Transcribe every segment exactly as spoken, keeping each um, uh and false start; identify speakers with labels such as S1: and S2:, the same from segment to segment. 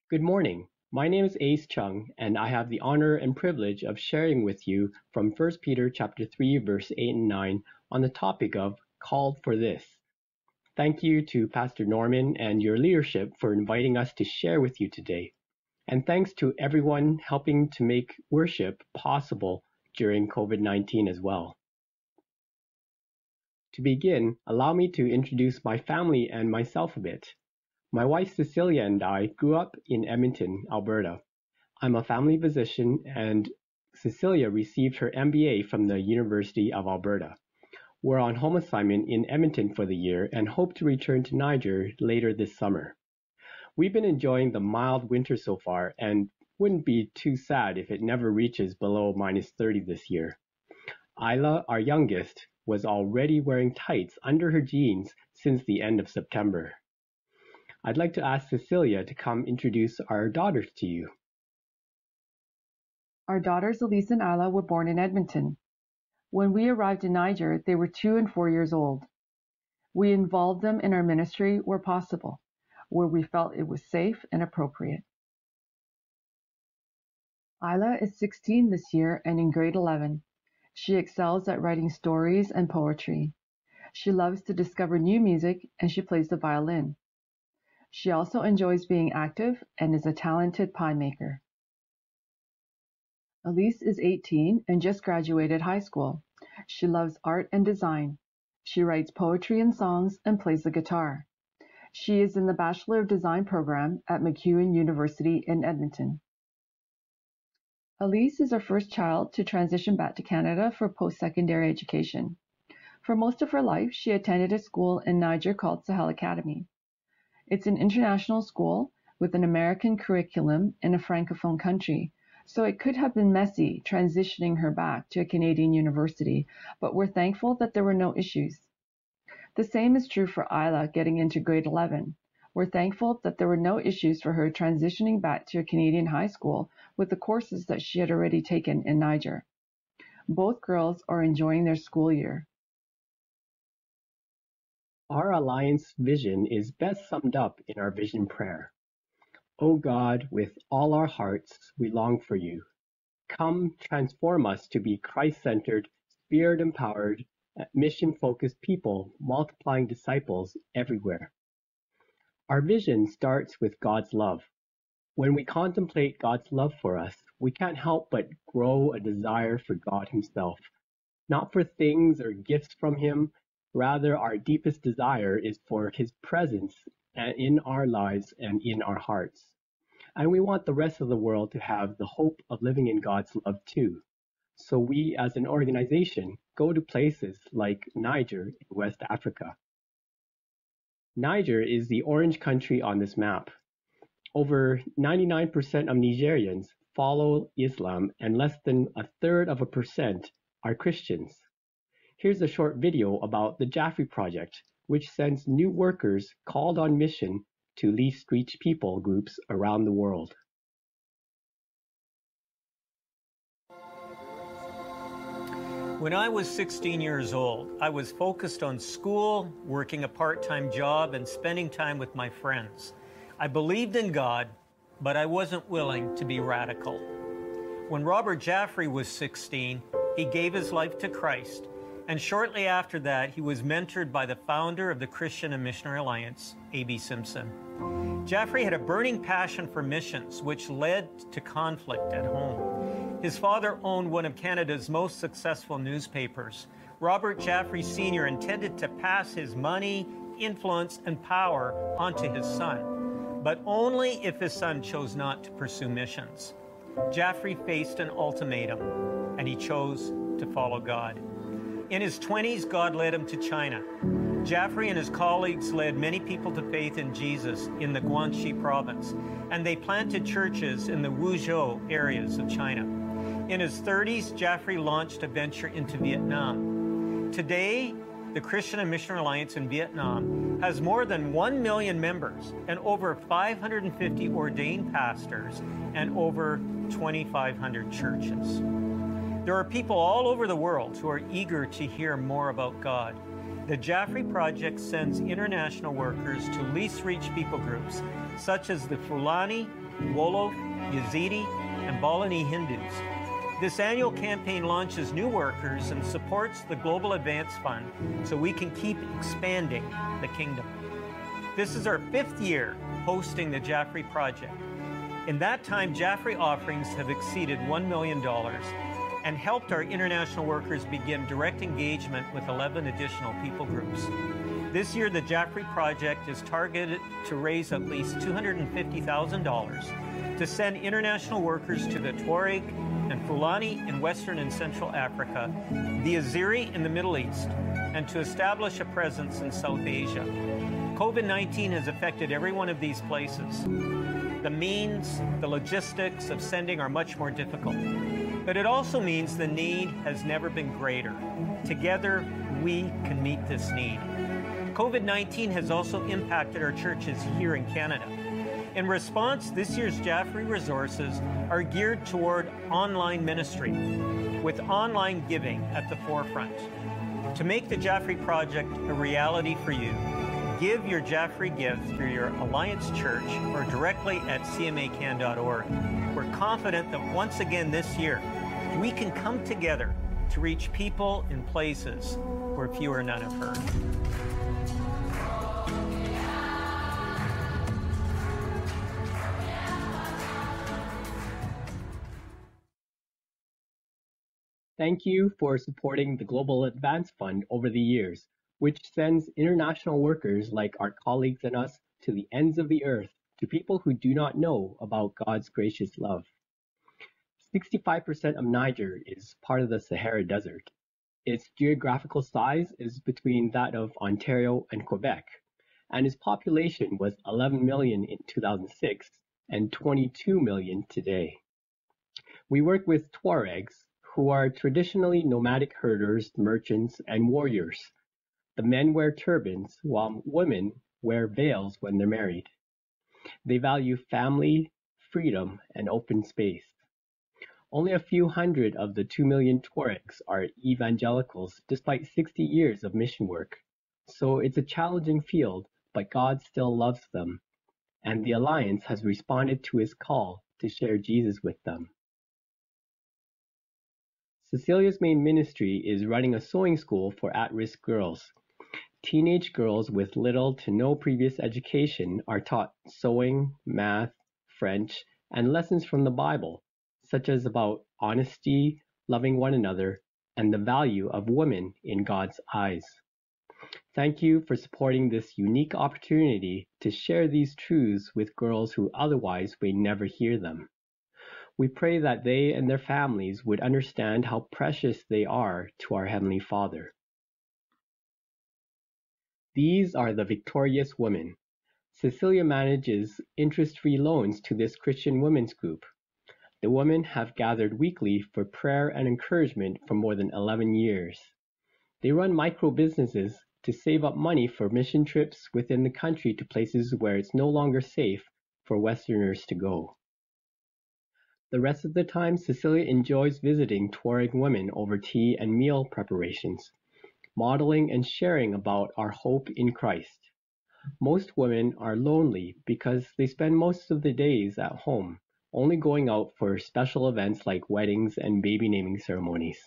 S1: Good morning. My name is Ace Chung, and I have the honor and privilege of sharing with you from First Peter chapter three, verse eight and nine on the topic of called for this. Thank you to Pastor Norman and your leadership for inviting us to share with you today. And thanks to everyone helping to make worship possible during COVID nineteen as well. To begin, allow me to introduce my family and myself a bit. My wife Cecilia and I grew up in Edmonton, Alberta. I'm a family physician, and Cecilia received her M B A from the University of Alberta. We're on home assignment in Edmonton for the year and hope to return to Niger later this summer. We've been enjoying the mild winter so far and wouldn't be too sad if it never reaches below minus thirty this year. Isla, our youngest, was already wearing tights under her jeans since the end of September. I'd like to ask Cecilia to come introduce our daughters to you.
S2: Our daughters Elise and Isla were born in Edmonton. When we arrived in Niger, they were two and four years old. We involved them in our ministry where possible, where we felt it was safe and appropriate. Isla is sixteen this year and in grade eleven. She excels at writing stories and poetry. She loves to discover new music and she plays the violin. She also enjoys being active and is a talented pie maker. Elise is eighteen and just graduated high school. She loves art and design. She writes poetry and songs and plays the guitar. She is in the Bachelor of Design program at MacEwan University in Edmonton. Elise is our first child to transition back to Canada for post-secondary education. For most of her life, she attended a school in Niger called Sahel Academy. It's an international school with an American curriculum in a Francophone country, so it could have been messy transitioning her back to a Canadian university, but we're thankful that there were no issues. The same is true for Isla getting into grade eleven. We're thankful that there were no issues for her transitioning back to a Canadian high school with the courses that she had already taken in Niger. Both girls are enjoying their school year.
S1: Our Alliance vision is best summed up in our vision prayer. O God, with all our hearts, we long for you. Come transform us to be Christ-centered, Spirit-empowered, mission-focused people, multiplying disciples everywhere. Our vision starts with God's love. When we contemplate God's love for us, we can't help but grow a desire for God himself, not for things or gifts from him. Rather, our deepest desire is for his presence in our lives and in our hearts. And we want the rest of the world to have the hope of living in God's love too. So we, as an organization, go to places like Niger in West Africa. Niger is the orange country on this map. Over ninety-nine percent of Nigerians follow Islam, and less than a third of a percent are Christians. Here's a short video about the Jaffrey Project, which sends new workers called on mission to least reach people groups around the world.
S3: When I was sixteen years old, I was focused on school, working a part-time job, and spending time with my friends. I believed in God, but I wasn't willing to be radical. When Robert Jaffrey was sixteen, he gave his life to Christ. And shortly after that, he was mentored by the founder of the Christian and Missionary Alliance, A B Simpson. Jaffrey had a burning passion for missions, which led to conflict at home. His father owned one of Canada's most successful newspapers. Robert Jaffrey Senior intended to pass his money, influence, and power onto his son, but only if his son chose not to pursue missions. Jaffrey faced an ultimatum, and he chose to follow God. In his twenties, God led him to China. Jaffrey and his colleagues led many people to faith in Jesus in the Guangxi province, and they planted churches in the Wuzhou areas of China. In his thirties, Jaffrey launched a venture into Vietnam. Today, the Christian and Missionary Alliance in Vietnam has more than one million members and over five hundred fifty ordained pastors and over twenty-five hundred churches. There are people all over the world who are eager to hear more about God. The Jaffrey Project sends international workers to least reach people groups such as the Fulani, Wolof, Yazidi, and Balinese Hindus. This annual campaign launches new workers and supports the Global Advance Fund so we can keep expanding the kingdom. This is our fifth year hosting the Jaffrey Project. In that time, Jaffrey offerings have exceeded one million dollars and helped our international workers begin direct engagement with eleven additional people groups. This year, the Jaffrey Project is targeted to raise at least two hundred fifty thousand dollars to send international workers to the Tuareg and Fulani in Western and Central Africa, the Azeri in the Middle East, and to establish a presence in South Asia. COVID nineteen has affected every one of these places. The means, the logistics of sending are much more difficult. But it also means the need has never been greater. Together, we can meet this need. COVID nineteen has also impacted our churches here in Canada. In response, this year's Jaffrey resources are geared toward online ministry, with online giving at the forefront. To make the Jaffrey Project a reality for you, give your Jaffrey gift through your Alliance Church or directly at c m a can dot org. We're confident that once again this year, we can come together to reach people in places where few or none have heard.
S1: Thank you for supporting the Global Advance Fund over the years, which sends international workers like our colleagues and us to the ends of the earth, to people who do not know about God's gracious love. sixty-five percent of Niger is part of the Sahara Desert. Its geographical size is between that of Ontario and Quebec, and its population was eleven million in two thousand six and twenty-two million today. We work with Tuaregs, who are traditionally nomadic herders, merchants, and warriors. The men wear turbans, while women wear veils when they're married. They value family, freedom, and open space. Only a few hundred of the two million Tuaregs are evangelicals despite sixty years of mission work. So it's a challenging field, but God still loves them, and the Alliance has responded to his call to share Jesus with them. Cecilia's main ministry is running a sewing school for at-risk girls. Teenage girls with little to no previous education are taught sewing, math, French, and lessons from the Bible, such as about honesty, loving one another, and the value of women in God's eyes. Thank you for supporting this unique opportunity to share these truths with girls who otherwise may never hear them. We pray that they and their families would understand how precious they are to our Heavenly Father. These are the victorious women. Cecilia manages interest-free loans to this Christian women's group. The women have gathered weekly for prayer and encouragement for more than eleven years. They run micro-businesses to save up money for mission trips within the country to places where it's no longer safe for Westerners to go. The rest of the time, Cecilia enjoys visiting Tuareg women over tea and meal preparations, modeling and sharing about our hope in Christ. Most women are lonely because they spend most of the days at home, only going out for special events like weddings and baby naming ceremonies.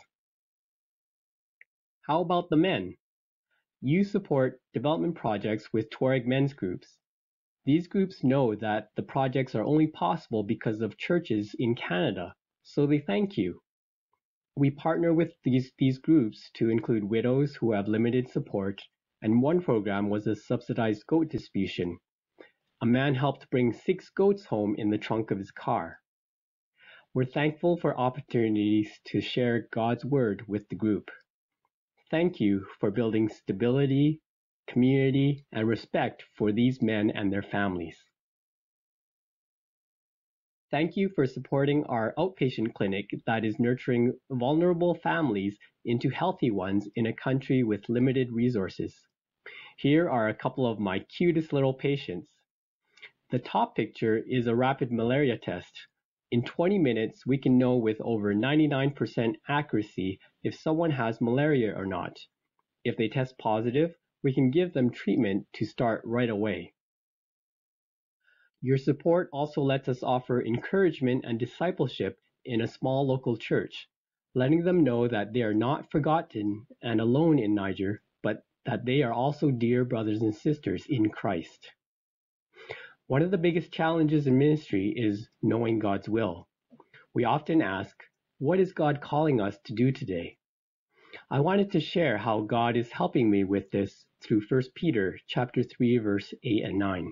S1: How about the men? You support development projects with Tuareg men's groups. These groups know that the projects are only possible because of churches in Canada, so they thank you. We partner with these, these groups to include widows who have limited support, and one program was a subsidized goat distribution. A man helped bring six goats home in the trunk of his car. We're thankful for opportunities to share God's word with the group. Thank you for building stability, community, and respect for these men and their families. Thank you for supporting our outpatient clinic that is nurturing vulnerable families into healthy ones in a country with limited resources. Here are a couple of my cutest little patients. The top picture is a rapid malaria test. In twenty minutes, we can know with over ninety-nine percent accuracy if someone has malaria or not. If they test positive, we can give them treatment to start right away. Your support also lets us offer encouragement and discipleship in a small local church, letting them know that they are not forgotten and alone in Niger, but that they are also dear brothers and sisters in Christ. One of the biggest challenges in ministry is knowing God's will. We often ask, what is God calling us to do today? I wanted to share how God is helping me with this through First Peter chapter three, verse eight and nine.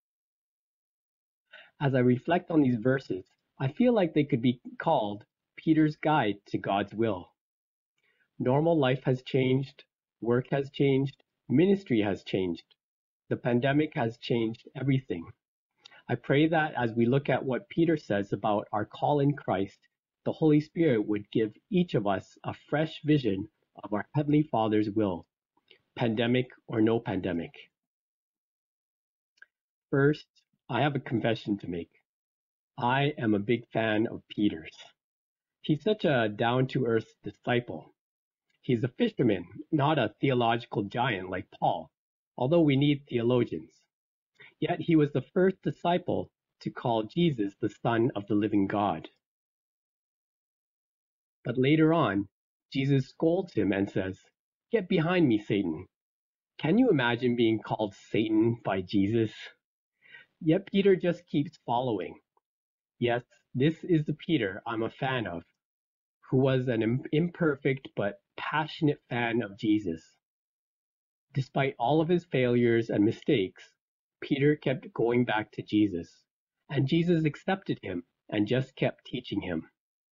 S1: As I reflect on these verses, I feel like they could be called Peter's guide to God's will. Normal life has changed, work has changed, ministry has changed. The pandemic has changed everything. I pray that as we look at what Peter says about our call in Christ, the Holy Spirit would give each of us a fresh vision of our Heavenly Father's will, pandemic or no pandemic. First, I have a confession to make. I am a big fan of Peter's. He's such a down-to-earth disciple. He's a fisherman, not a theological giant like Paul, although we need theologians. Yet he was the first disciple to call Jesus the Son of the living God. But later on, Jesus scolds him and says, "Get behind me, Satan." Can you imagine being called Satan by Jesus? Yet Peter just keeps following. Yes, this is the Peter I'm a fan of, who was an imperfect but passionate fan of Jesus. Despite all of his failures and mistakes, Peter kept going back to Jesus, and Jesus accepted him and just kept teaching him.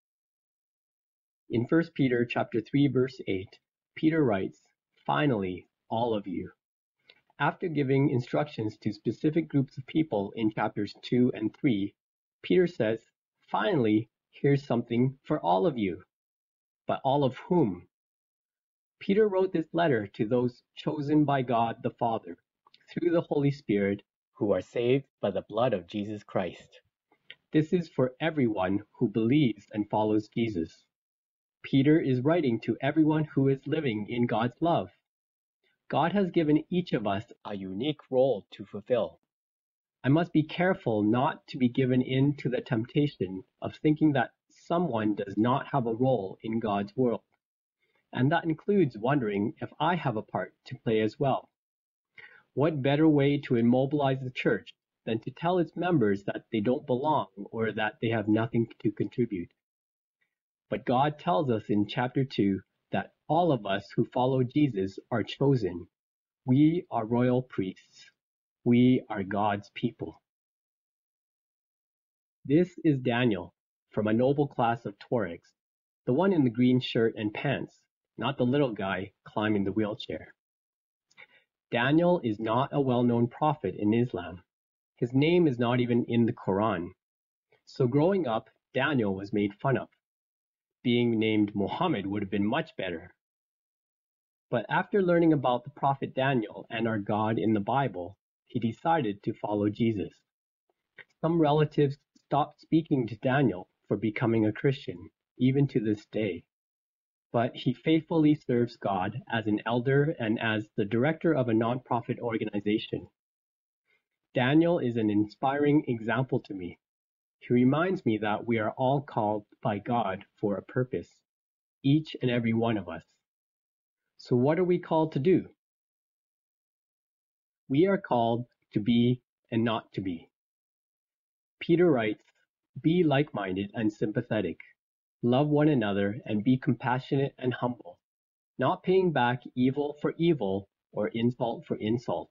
S1: In First Peter chapter three, verse eight, Peter writes, "Finally, all of you." After giving instructions to specific groups of people in chapters two and three, Peter says, "Finally, here's something for all of you." But all of whom? Peter wrote this letter to those chosen by God the Father through the Holy Spirit who are saved by the blood of Jesus Christ. This is for everyone who believes and follows Jesus. Peter is writing to everyone who is living in God's love. God has given each of us a unique role to fulfill. I must be careful not to be given in to the temptation of thinking that someone does not have a role in God's world. And that includes wondering if I have a part to play as well. What better way to immobilize the church than to tell its members that they don't belong or that they have nothing to contribute? But God tells us in chapter two that all of us who follow Jesus are chosen. We are royal priests. We are God's people. This is Daniel from a noble class of Tuaregs, the one in the green shirt and pants, not the little guy climbing the wheelchair. Daniel is not a well-known prophet in Islam. His name is not even in the Quran. So growing up, Daniel was made fun of. Being named Muhammad would have been much better. But after learning about the prophet Daniel and our God in the Bible, he decided to follow Jesus. Some relatives stopped speaking to Daniel for becoming a Christian, even to this day. But he faithfully serves God as an elder and as the director of a nonprofit organization. Daniel is an inspiring example to me. He reminds me that we are all called by God for a purpose, each and every one of us. So what are we called to do? We are called to be and not to be. Peter writes, "Be like-minded and sympathetic. Love one another and be compassionate and humble, not paying back evil for evil or insult for insult."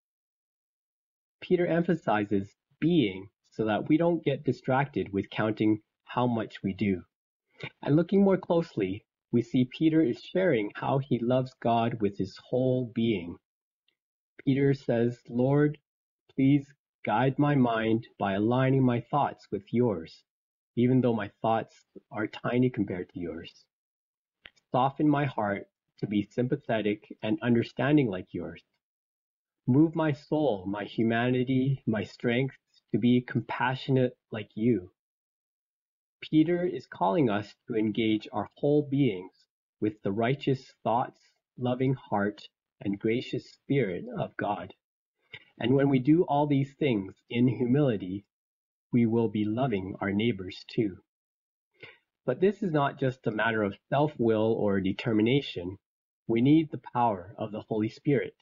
S1: Peter emphasizes being so that we don't get distracted with counting how much we do. And looking more closely, we see Peter is sharing how he loves God with his whole being. Peter says, "Lord, please guide my mind by aligning my thoughts with yours, even though my thoughts are tiny compared to yours. Soften my heart to be sympathetic and understanding like yours. Move my soul, my humanity, my strength to be compassionate like you." Peter is calling us to engage our whole beings with the righteous thoughts, loving heart, and gracious spirit of God. And when we do all these things in humility, we will be loving our neighbors too. But this is not just a matter of self-will or determination. We need the power of the Holy Spirit.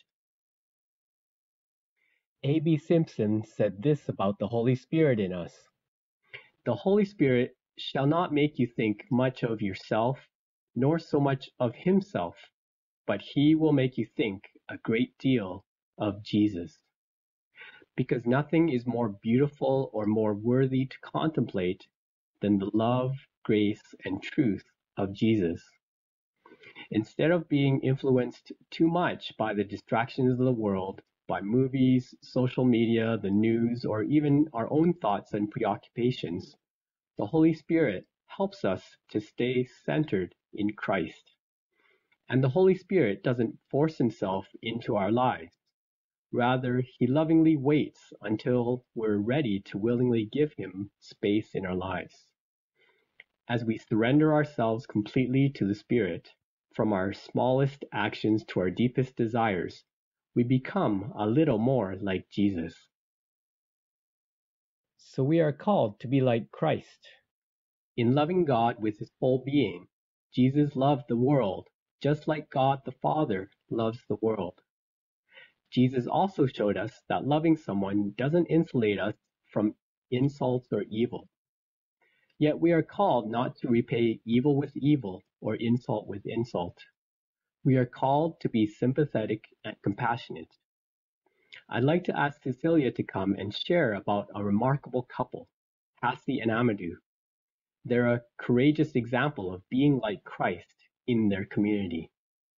S1: A B Simpson said this about the Holy Spirit in us. The Holy Spirit shall not make you think much of yourself, nor so much of himself, but he will make you think a great deal of Jesus. Because nothing is more beautiful or more worthy to contemplate than the love, grace, and truth of Jesus. Instead of being influenced too much by the distractions of the world, by movies, social media, the news, or even our own thoughts and preoccupations, the Holy Spirit helps us to stay centered in Christ. And the Holy Spirit doesn't force himself into our lives. Rather, he lovingly waits until we're ready to willingly give him space in our lives. As we surrender ourselves completely to the Spirit, from our smallest actions to our deepest desires, we become a little more like Jesus. So we are called to be like Christ. In loving God with his whole being, Jesus loved the world just like God the Father loves the world. Jesus also showed us that loving someone doesn't insulate us from insults or evil. Yet we are called not to repay evil with evil or insult with insult. We are called to be sympathetic and compassionate. I'd like to ask Cecilia to come and share about a remarkable couple, Hassie and Amadou. They're a courageous example of being like Christ in their community.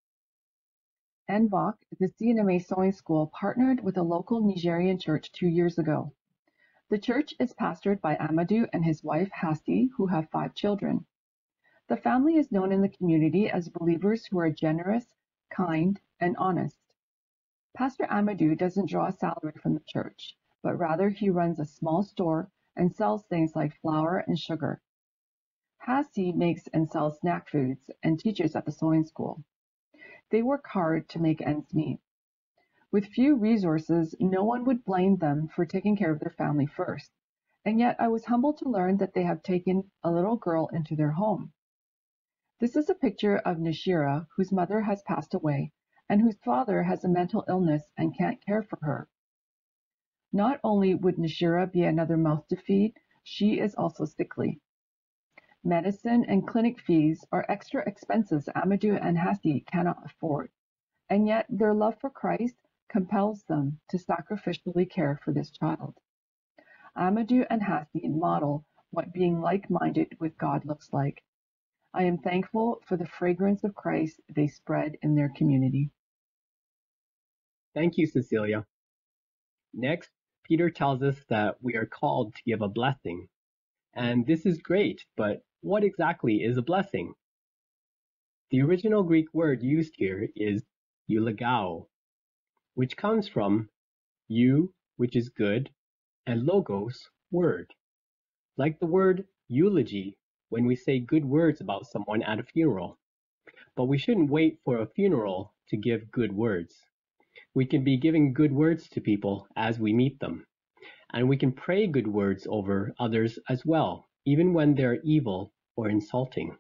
S2: N V O C, the C N M A Sewing School, partnered with a local Nigerian church two years ago. The church is pastored by Amadou and his wife Hassie, who have five children. The family is known in the community as believers who are generous, kind, and honest. Pastor Amadou doesn't draw a salary from the church, but rather he runs a small store and sells things like flour and sugar. Hassie makes and sells snack foods and teaches at the sewing school. They work hard to make ends meet. With few resources, no one would blame them for taking care of their family first, and yet I was humbled to learn that they have taken a little girl into their home. This is a picture of Nashira, whose mother has passed away and whose father has a mental illness and can't care for her. Not only would Nashira be another mouth to feed, she is also sickly. Medicine and clinic fees are extra expenses Amadou and Hassie cannot afford, and yet their love for Christ compels them to sacrificially care for this child. Amadou and Hassie model what being like-minded with God looks like. I am thankful for the fragrance of Christ they spread in their community.
S1: Thank you, Cecilia. Next, Peter tells us that we are called to give a blessing. And this is great, but what exactly is a blessing? The original Greek word used here is eulogao, which comes from eu, which is good, and logos, word. Like the word eulogy when we say good words about someone at a funeral. But we shouldn't wait for a funeral to give good words. We can be giving good words to people as we meet them. And we can pray good words over others as well, even when they're evil or insulting.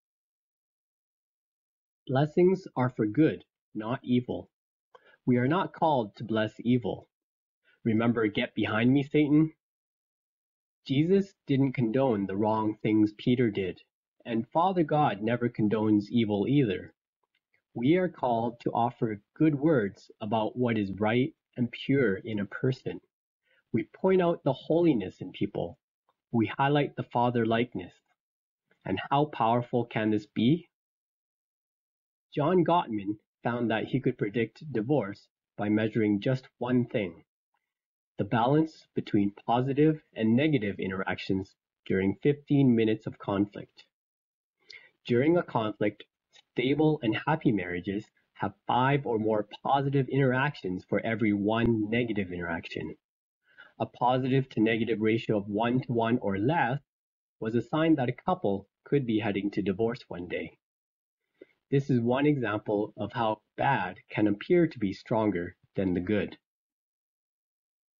S1: Blessings are for good, not evil. We are not called to bless evil. Remember, get behind me, Satan? Jesus didn't condone the wrong things Peter did, and Father God never condones evil either. We are called to offer good words about what is right and pure in a person. We point out the holiness in people. We highlight the Father likeness. And how powerful can this be? John Gottman found that he could predict divorce by measuring just one thing: the balance between positive and negative interactions during fifteen minutes of conflict. During a conflict, stable and happy marriages have five or more positive interactions for every one negative interaction. A positive to negative ratio of one to one or less was a sign that a couple could be heading to divorce one day. This is one example of how bad can appear to be stronger than the good.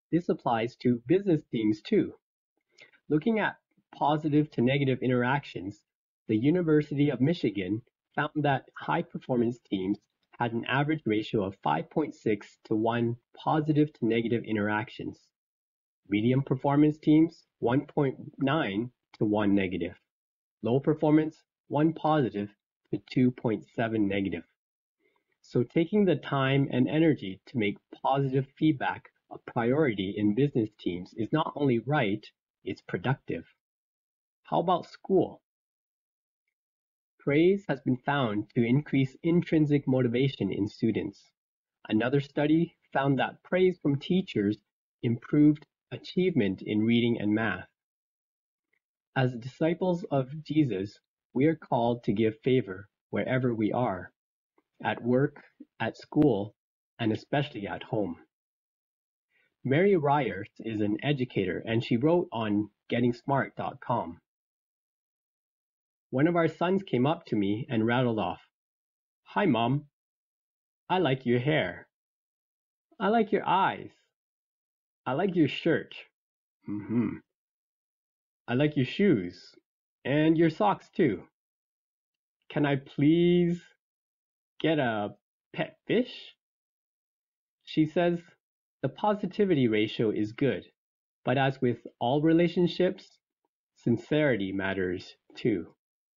S1: This applies to business teams too. Looking at positive to negative interactions, the University of Michigan found that high-performance teams had an average ratio of five point six to one positive to negative interactions. Medium performance teams, one point nine to one negative. Low performance, one positive to two point seven negative. So taking the time and energy to make positive feedback a priority in business teams is not only right, it's productive. How about school? Praise has been found to increase intrinsic motivation in students. Another study found that praise from teachers improved achievement in reading and math. As disciples of Jesus, we are called to give favor wherever we are, at work, at school, and especially at home. Mary Ryers is an educator, and she wrote on getting smart dot com. One of our sons came up to me and rattled off, "Hi, Mom. I like your hair. I like your eyes. I like your shirt. Mm-hmm. I like your shoes. And your socks too. Can I please get a pet fish?" She says, the positivity ratio is good, but as with all relationships, sincerity matters too.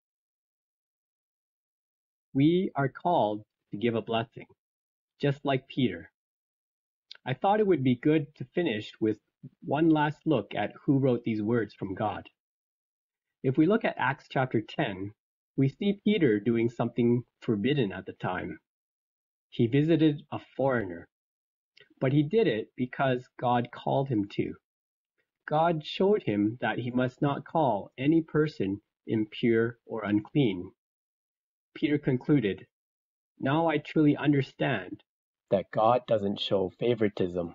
S1: We are called to give a blessing, just like Peter. I thought it would be good to finish with one last look at who wrote these words from God. If we look at Acts chapter ten, we see Peter doing something forbidden at the time. He visited a foreigner, but he did it because God called him to. God showed him that he must not call any person impure or unclean. Peter concluded, "Now I truly understand that God doesn't show favoritism.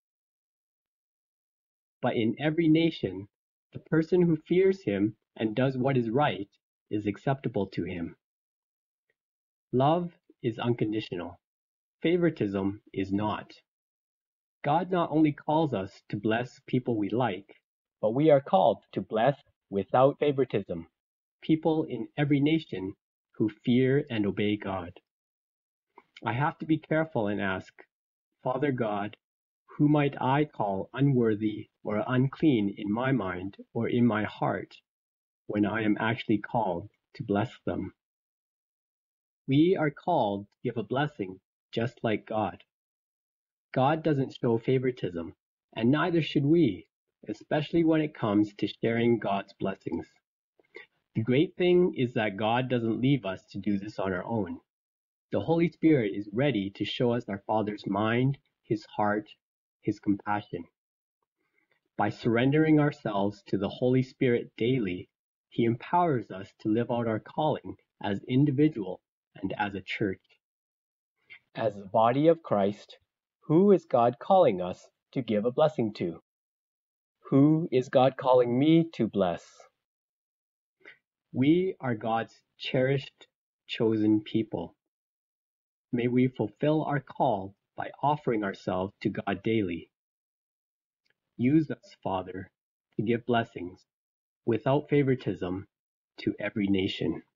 S1: But in every nation, the person who fears him and does what is right is acceptable to him." Love is unconditional. Favoritism is not. God not only calls us to bless people we like, but we are called to bless without favoritism people in every nation who fear and obey God. I have to be careful and ask, Father God, who might I call unworthy or unclean in my mind or in my heart when I am actually called to bless them? We are called to give a blessing just like God. God doesn't show favoritism, and neither should we, especially when it comes to sharing God's blessings. The great thing is that God doesn't leave us to do this on our own. The Holy Spirit is ready to show us our Father's mind, His heart, His compassion. By surrendering ourselves to the Holy Spirit daily, He empowers us to live out our calling as individual and as a church. As the body of Christ, who is God calling us to give a blessing to? Who is God calling me to bless? We are God's cherished, chosen people. May we fulfill our call by offering ourselves to God daily. Use us, Father, to give blessings without favoritism to every nation.